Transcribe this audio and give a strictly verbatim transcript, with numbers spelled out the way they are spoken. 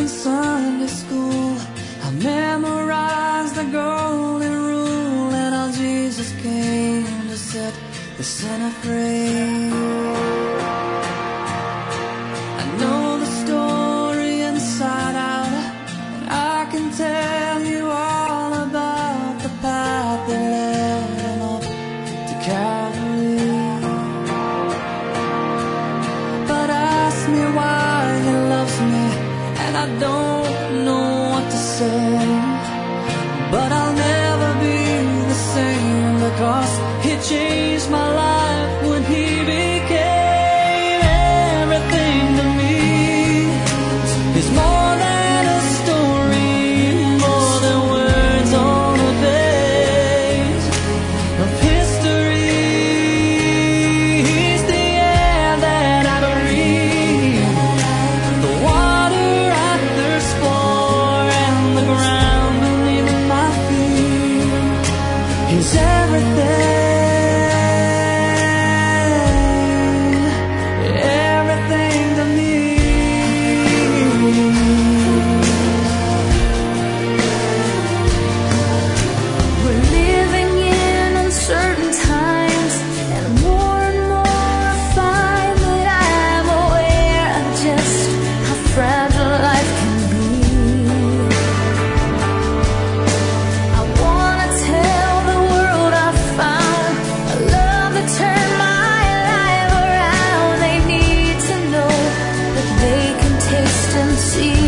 Sunday school, I memorized the golden rule, and how Jesus came to set the sinner free. I know the story inside out, and I can tell you all about the path that led him up to Calvary. But ask me why he loves me, and I don't know what to say. But I'll never be the same, because he changed my life when he became everything to me. He's more than a story, more than words on a page of history. He's the air that I breathe, the water I thirst for, and the ground beneath my feet. He's everything, everything to me. We're living in uncertain times, and more and more I find that I'm aware of just how fragile life can be. I wanna tell the world I found a love that turned my life around. They need to know that they can taste and see